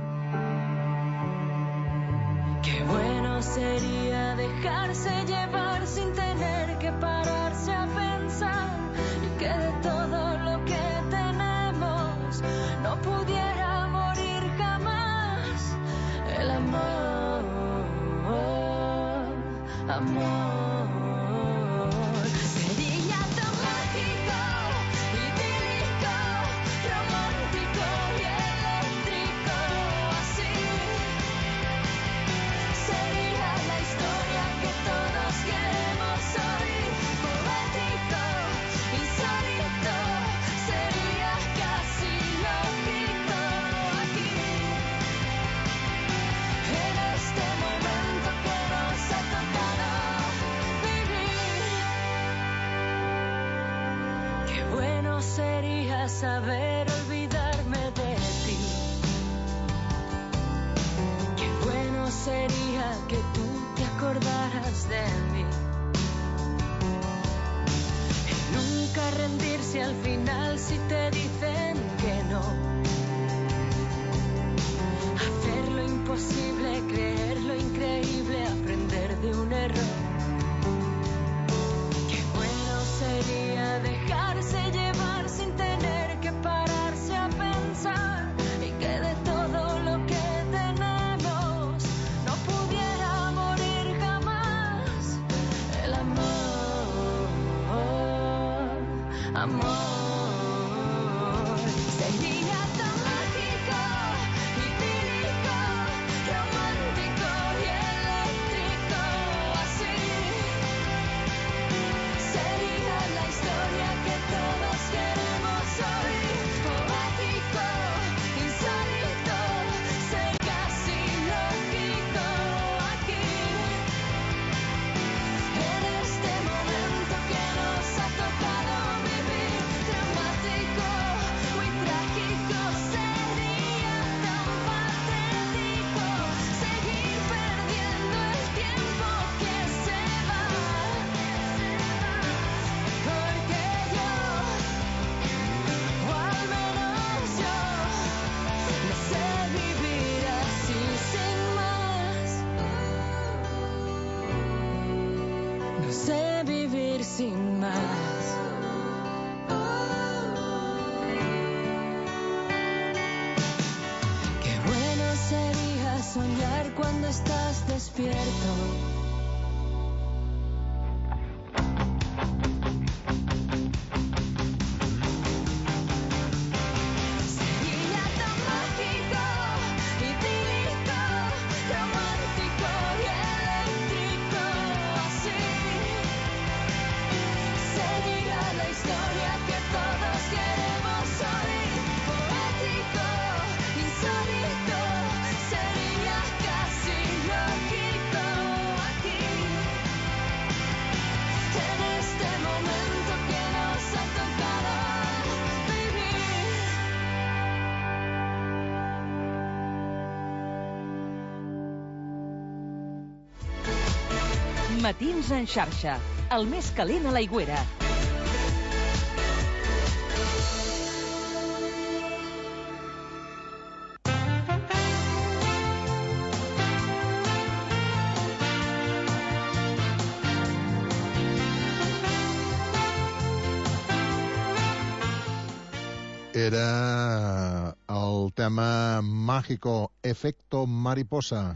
S3: Qué bueno sería dejarse llevar sin tener que pararse a pensar y que de todo lo que tenemos no pudiera morir jamás. El amor, amor. Sería tan mágico, idílico, romántico y eléctrico así. Sería la historia que todos queremos oír, poético, insólito, sería casi lógico aquí, en este momento que nos ha tocado vivir. Qué bueno sería saber olvidarme de ti. Qué bueno sería que tú te acordaras de mí. Y nunca rendirse al final si te dicen que no. Hacer lo imposible, creer lo increíble, aprender de un error. Qué bueno sería dejarse llevar sin tener que pararse a pensar y que de todo lo que tenemos no pudiera morir jamás. El amor, amor. Sería tan mágico, idílico, romántico y eléctrico así. Sería la historia que todos queremos oír, poético, insólito, ser casi lógico aquí, en este momento que nos ha tocado vivir, dramático, muy trágico, sería tan patético seguir perdiendo el tiempo que se va, porque yo, o al menos yo, no sé vivir así sin más. No sé vivir sin más. Qué bueno sería soñar cuando estás despierto. Sería tan mágico, idílico, romántico y eléctrico así. Sería la historia que todos queremos oír, poético, insólito, sería casi lógico aquí, en este momento que nos ha tocado vivir.
S16: Matins en xarxa, el més calent a l'aigüera.
S10: Era el tema mágico, Efecto Mariposa,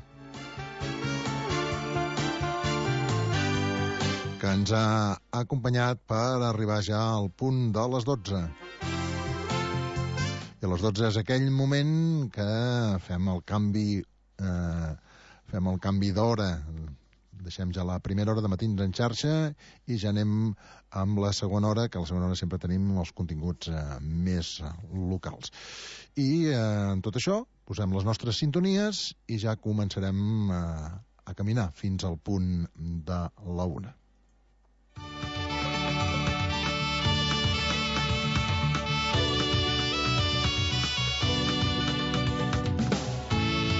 S10: que ens ha acompanyat per arribar ja al punt de les 12. I a les 12 és aquell moment que fem el canvi d'hora. Deixem ja la primera hora de Matins en xarxa i ja anem amb la segona hora, que a la segona hora sempre tenim els continguts més locals. I en tot això posem les nostres sintonies i ja començarem a caminar fins al punt de la 1.